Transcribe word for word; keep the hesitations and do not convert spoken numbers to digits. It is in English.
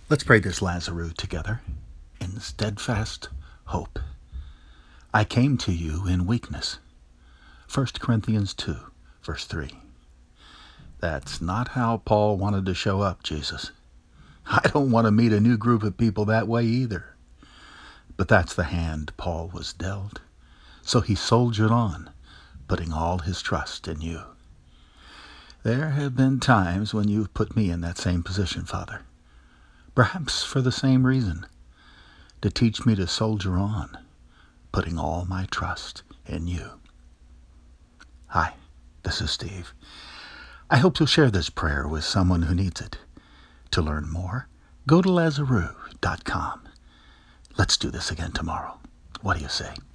Let's pray this Lazarus together in steadfast hope. I came to you in weakness. First Corinthians two, verse three. That's not how Paul wanted to show up, Jesus. I don't want to meet a new group of people that way either. But that's the hand Paul was dealt. So he soldiered on, putting all his trust in you. There have been times when you've put me in that same position, Father. Perhaps for the same reason, to teach me to soldier on, putting all my trust in you. Hi, this is Steve. I hope you'll share this prayer with someone who needs it. To learn more, go to lazarus dot com. Let's do this again tomorrow. What do you say?